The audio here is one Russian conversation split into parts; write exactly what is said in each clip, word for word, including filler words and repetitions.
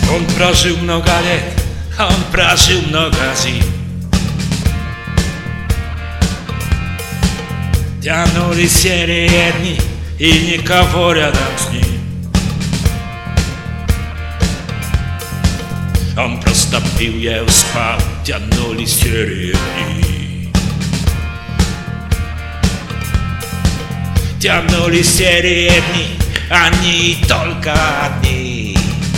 Он прожил много лет, он прожил много зим. Тянулись серые дни, и никого рядом с ним. Он просто пил, ел, спал, тянулись серые дни. Тянулись серые дни, они только одни.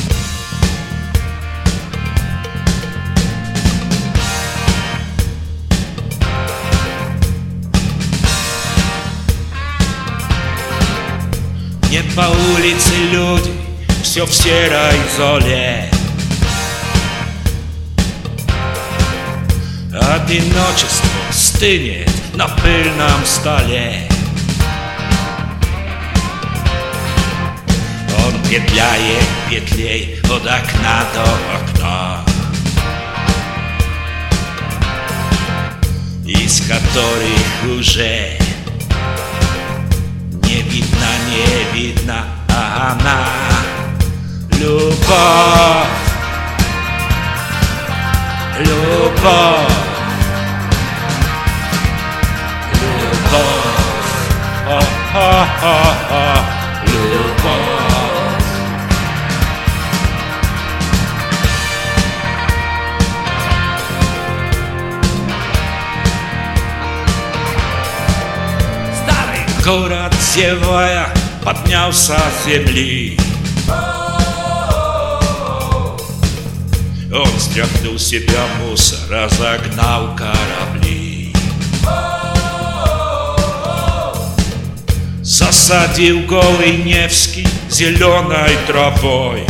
Нет по улице люди, все в серой золе. Одиночество стынет на пыльном столе. Он петляет петлей от окна до окна, из которых уже не видно, не видно она. Любовь, любовь, любовь, о-о-о-о, любовь. Город, зевая, поднялся с земли. Он стряхнул с себя мусор, разогнал корабли. Засадил голый Невский зеленой травой.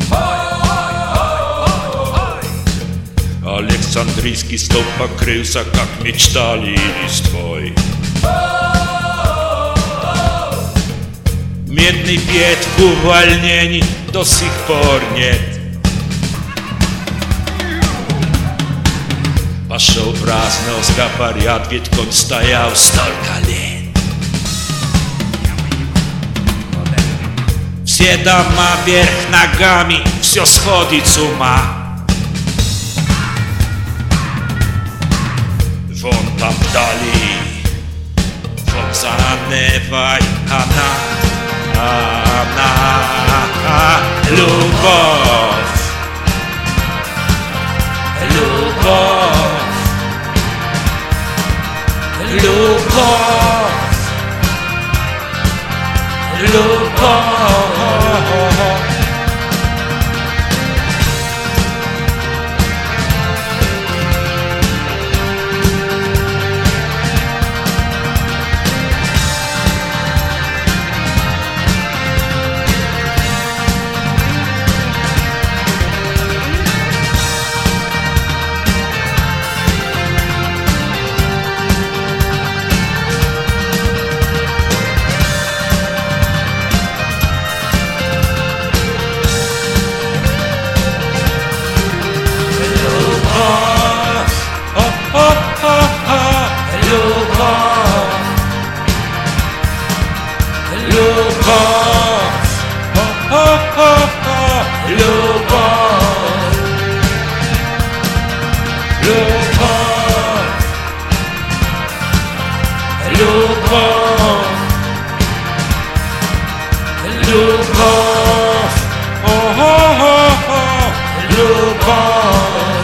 Александрийский столб покрылся, как мечтали, листвой. Медный петь увольнений до сих пор нет. Пошел праздновал скопорят, ведь конь стоял столько лет. Все дома вверх ногами, все сходит с ума. Вон там вдали, вон за Невой она. Она, любовь, любовь, любовь, любовь. Любовь, о-о-о-о, любовь.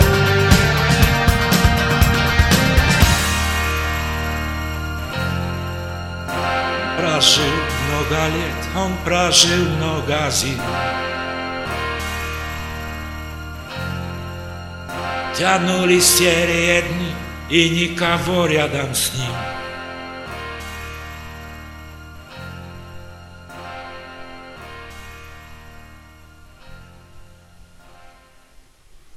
Прожил много лет, он прожил много зим. Тянулись серые дни, и никого рядом с ним.